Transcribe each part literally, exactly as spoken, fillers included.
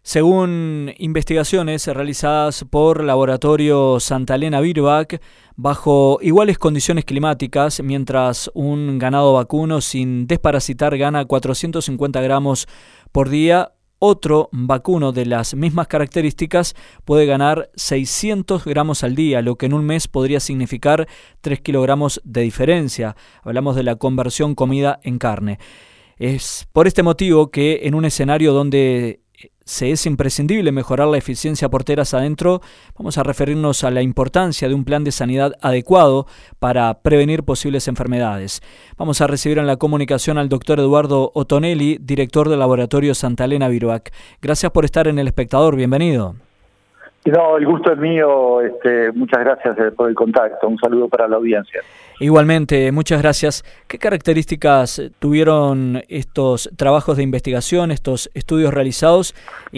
Según investigaciones realizadas por Laboratorio Santa Elena Virbac, bajo iguales condiciones climáticas, mientras un ganado vacuno sin desparasitar gana cuatrocientos cincuenta gramos por día, otro vacuno de las mismas características puede ganar seiscientos gramos al día, lo que en un mes podría significar tres kilogramos de diferencia. Hablamos de la conversión comida en carne. Es por este motivo que en un escenario donde se es imprescindible mejorar la eficiencia por teras adentro, vamos a referirnos a la importancia de un plan de sanidad adecuado para prevenir posibles enfermedades. Vamos a recibir en la comunicación al doctor Eduardo Ottonelli, director del Laboratorio Santa Elena Virbac. Gracias por estar en El Espectador, bienvenido. No, el gusto es mío, este, muchas gracias por el contacto, un saludo para la audiencia. Igualmente, muchas gracias. ¿Qué características tuvieron estos trabajos de investigación, estos estudios realizados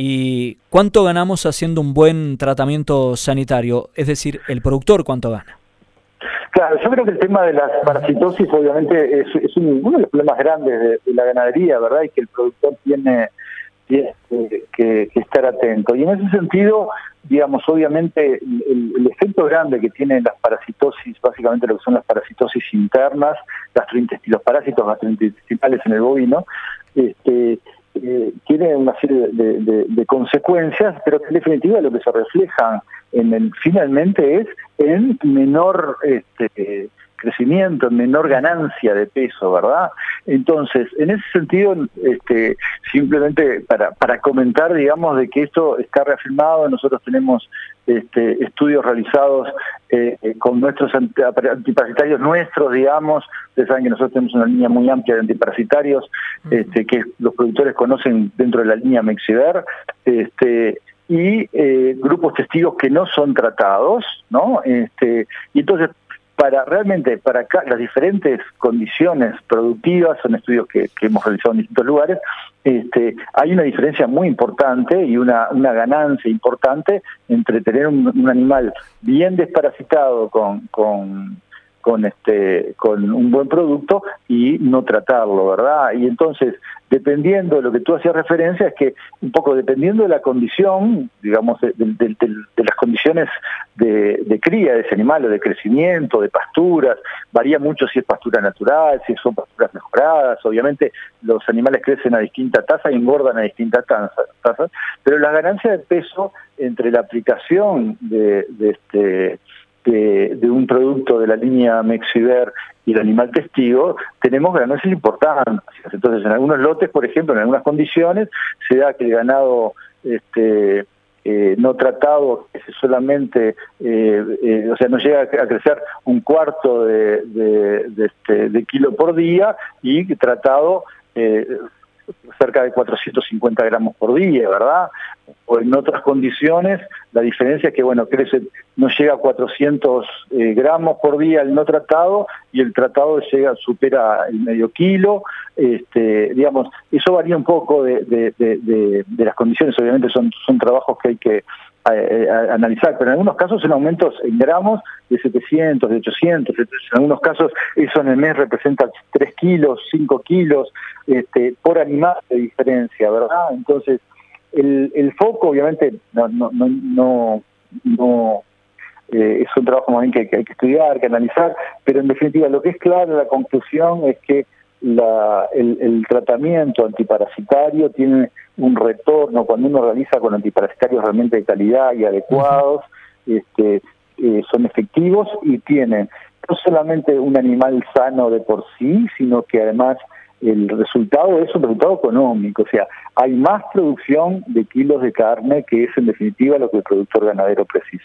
y cuánto ganamos haciendo un buen tratamiento sanitario? Es decir, el productor, ¿cuánto gana? Claro, yo creo que el tema de las parasitosis obviamente es, es un, uno de los problemas grandes de, de la ganadería, ¿verdad? Y que el productor tiene, tiene que, que estar atento. Y en ese sentido, digamos, obviamente el, el efecto grande que tienen las parasitosis, básicamente lo que son las parasitosis internas, gastrointestinales, los parásitos gastrointestinales en el bovino, este, eh, tiene una serie de, de, de consecuencias, pero que en definitiva lo que se reflejan en el, finalmente es en menor este, crecimiento, en menor ganancia de peso, ¿verdad? Entonces, en ese sentido, este, simplemente para, para comentar, digamos, de que esto está reafirmado, nosotros tenemos este, estudios realizados eh, con nuestros antiparasitarios nuestros, digamos, ustedes saben que nosotros tenemos una línea muy amplia de antiparasitarios, este, que los productores conocen dentro de la línea Mexiver, este, y eh, grupos testigos que no son tratados, ¿no? Este, y entonces, para realmente, para acá, las diferentes condiciones productivas, son estudios que, que hemos realizado en distintos lugares, este, hay una diferencia muy importante y una, una ganancia importante entre tener un, un animal bien desparasitado con, con, con, este, con un buen producto y no tratarlo, ¿verdad? Y entonces, dependiendo de lo que tú hacías referencia, es que un poco dependiendo de la condición, digamos, de, de, de, de las condiciones de, de cría de ese animal, o de crecimiento, de pasturas, varía mucho si es pastura natural, si son pasturas mejoradas, obviamente los animales crecen a distinta tasa y engordan a distintas tasas, pero la ganancia de peso entre la aplicación de, de este... De, de un producto de la línea Mexiver y el animal testigo, tenemos ganancias importantes. Entonces, en algunos lotes, por ejemplo, en algunas condiciones, se da que el ganado este, eh, no tratado, que solamente, eh, eh, o sea, no llega a crecer un cuarto de, de, de, este, de kilo por día, y tratado eh, cerca de cuatrocientos cincuenta gramos por día, ¿verdad? O en otras condiciones, la diferencia es que, bueno, crece, no llega a cuatrocientos eh, gramos por día el no tratado, y el tratado llega, supera el medio kilo, este, digamos, eso varía un poco de, de, de, de, de las condiciones, obviamente son, son trabajos que hay que eh, analizar, pero en algunos casos son aumentos en gramos de setecientos, de ochocientos, entonces en algunos casos eso en el mes representa tres kilos, cinco kilos, este, por animal de diferencia, ¿verdad? Entonces, El, el foco, obviamente, no, no, no, no, no eh, es un trabajo más bien que, que hay que estudiar, que analizar, pero en definitiva lo que es claro, la conclusión es que la, el, el tratamiento antiparasitario tiene un retorno cuando uno realiza con antiparasitarios realmente de calidad y adecuados, este, eh, son efectivos y tienen no solamente un animal sano de por sí, sino que además el resultado es un resultado económico, o sea, hay más producción de kilos de carne, que es en definitiva lo que el productor ganadero precisa.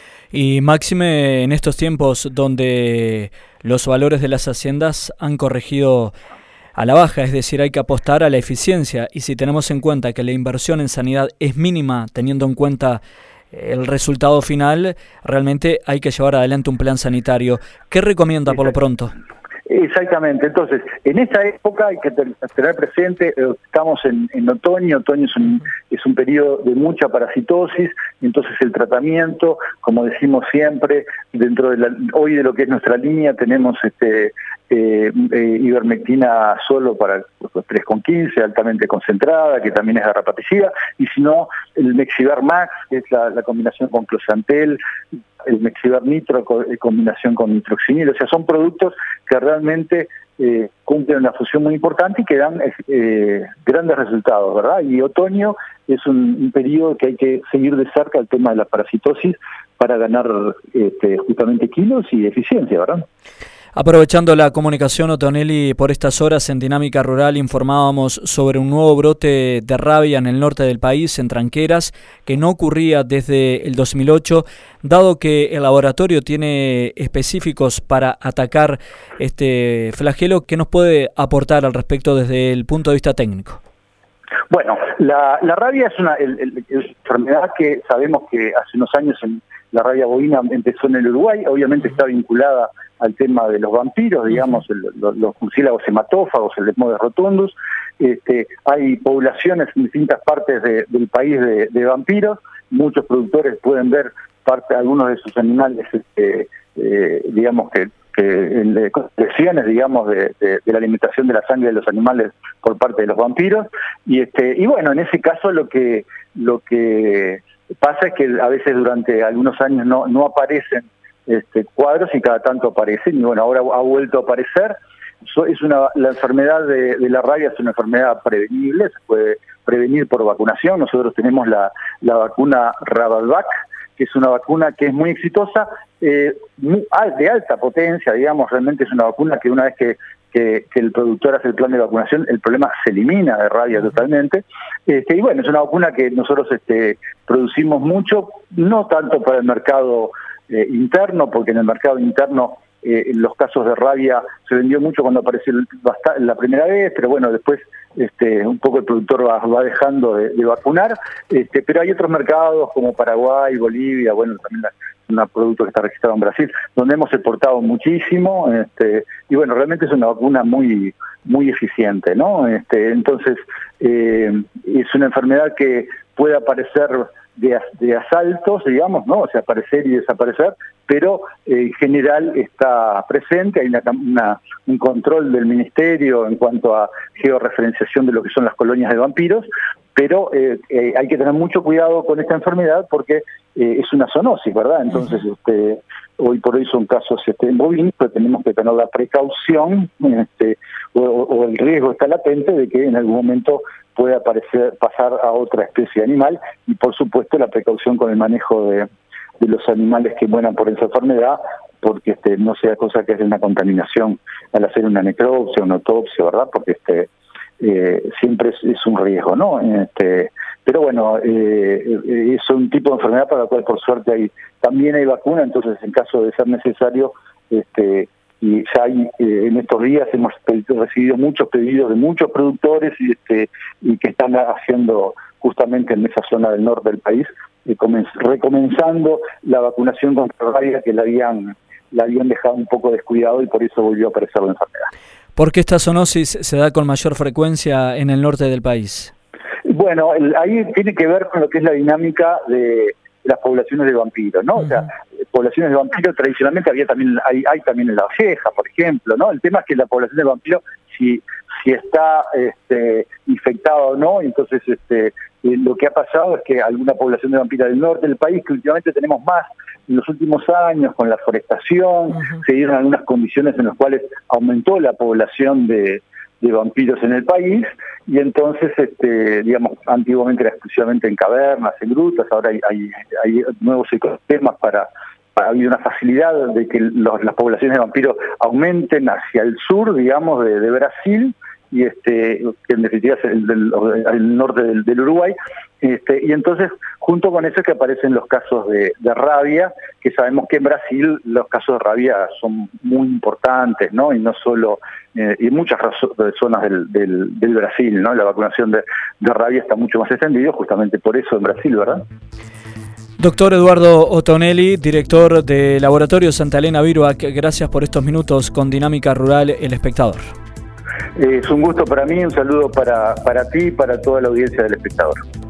Y máxime en estos tiempos donde los valores de las haciendas han corregido a la baja, es decir, hay que apostar a la eficiencia, y si tenemos en cuenta que la inversión en sanidad es mínima, teniendo en cuenta el resultado final, realmente hay que llevar adelante un plan sanitario. ¿Qué recomienda por lo pronto? Exactamente, entonces, en esta época hay que tener presente, estamos en, en otoño, otoño es un, es un periodo de mucha parasitosis, entonces el tratamiento, como decimos siempre, dentro de la, hoy de lo que es nuestra línea tenemos este eh, eh, ivermectina solo para tres con quince, altamente concentrada, que también es garrapaticida, y si no, el Mexiver Max, que es la, la combinación con closantel, el Mexiver Nitro en combinación con nitroxinil, o sea, son productos que realmente eh, cumplen una función muy importante y que dan eh, grandes resultados, ¿verdad? Y otoño es un, un periodo que hay que seguir de cerca el tema de la parasitosis para ganar este, justamente kilos y eficiencia, ¿verdad? Aprovechando la comunicación, Otoneli, por estas horas en Dinámica Rural informábamos sobre un nuevo brote de rabia en el norte del país, en Tranqueras, que no ocurría desde el dos mil ocho, dado que el laboratorio tiene específicos para atacar este flagelo. ¿Qué nos puede aportar al respecto desde el punto de vista técnico? Bueno, la, la rabia es una el, el, el enfermedad que sabemos que hace unos años en, la rabia bovina empezó en el Uruguay, obviamente está vinculada al tema de los vampiros, digamos, el, los, los murciélagos hematófagos, el Desmodes rotundus. Este, hay poblaciones en distintas partes de, del país de, de vampiros, muchos productores pueden ver parte algunos de sus animales, este, eh, digamos que en lesiones, digamos, de, de, de la alimentación de la sangre de los animales por parte de los vampiros, y este y bueno, en ese caso lo que lo que pasa es que a veces durante algunos años no, no aparecen este, cuadros y cada tanto aparecen, y bueno, ahora ha vuelto a aparecer. Es una, la enfermedad de, de la rabia es una enfermedad prevenible, se puede prevenir por vacunación. Nosotros tenemos la, la vacuna Ravalvac, que es una vacuna que es muy exitosa, eh, muy, de alta potencia, digamos, realmente es una vacuna que una vez que, que, que el productor hace el plan de vacunación, el problema se elimina de rabia totalmente. Este, y bueno, es una vacuna que nosotros este, producimos mucho, no tanto para el mercado eh, interno, porque en el mercado interno eh, en los casos de rabia se vendió mucho cuando apareció la primera vez, pero bueno, después este, un poco el productor va, va dejando de, de vacunar, este, pero hay otros mercados como Paraguay, Bolivia, bueno, también la, un producto que está registrado en Brasil, donde hemos exportado muchísimo, este, y bueno, realmente es una vacuna muy muy eficiente, ¿no? Este, entonces, eh, es una enfermedad que puede aparecer de, de asaltos, digamos, ¿no? O sea, aparecer y desaparecer, pero eh, en general está presente, hay una, una, un control del ministerio en cuanto a georreferenciación de lo que son las colonias de vampiros, pero eh, eh, hay que tener mucho cuidado con esta enfermedad porque eh, es una zoonosis, ¿verdad? Entonces, este, hoy por hoy son casos este, bovinos, pero tenemos que tener la precaución, este, o, o el riesgo está latente de que en algún momento pueda aparecer, pasar a otra especie animal, y por supuesto la precaución con el manejo de, de los animales que mueran por esa enfermedad, porque este, no sea cosa que haya una contaminación al hacer una necropsia, una autopsia, ¿verdad? Porque este eh, siempre es, es un riesgo, ¿no? Este, pero bueno, eh, es un tipo de enfermedad para la cual por suerte hay también hay vacuna, entonces en caso de ser necesario, este y ya hay, eh, en estos días hemos recibido muchos pedidos de muchos productores y este y que están haciendo justamente en esa zona del norte del país, eh, recomenzando la vacunación contra rabia que la habían la habían dejado un poco descuidado y por eso volvió a aparecer la enfermedad. ¿Por qué esta zoonosis se da con mayor frecuencia en el norte del país? Bueno, el, ahí tiene que ver con lo que es la dinámica de las poblaciones de vampiros, ¿no? Uh-huh. O sea, poblaciones de vampiros tradicionalmente había también hay, hay también en La Valleja, por ejemplo, ¿no? El tema es que la población de vampiros, si si está este, infectada o no, entonces este, eh, lo que ha pasado es que alguna población de vampiros del norte del país, que últimamente tenemos más en los últimos años con la forestación, uh-huh. se dieron algunas condiciones en las cuales aumentó la población de, de vampiros en el país, y entonces, este, digamos, antiguamente era exclusivamente en cavernas, en grutas, ahora hay, hay, hay nuevos ecosistemas para... Ha habido una facilidad de que los, las poblaciones de vampiros aumenten hacia el sur, digamos, de, de Brasil, y este que en definitiva es el, del, el norte del, del Uruguay, este, y entonces junto con eso es que aparecen los casos de, de rabia, que sabemos que en Brasil los casos de rabia son muy importantes, ¿no? Y no solo, eh, y muchas zonas del, del, del Brasil, ¿no? La vacunación de, de rabia está mucho más extendida, justamente por eso en Brasil, ¿verdad? Doctor Eduardo Ottonelli, director de Laboratorio Santa Elena Virbac, gracias por estos minutos con Dinámica Rural El Espectador. Es un gusto para mí, un saludo para, para ti y para toda la audiencia del Espectador.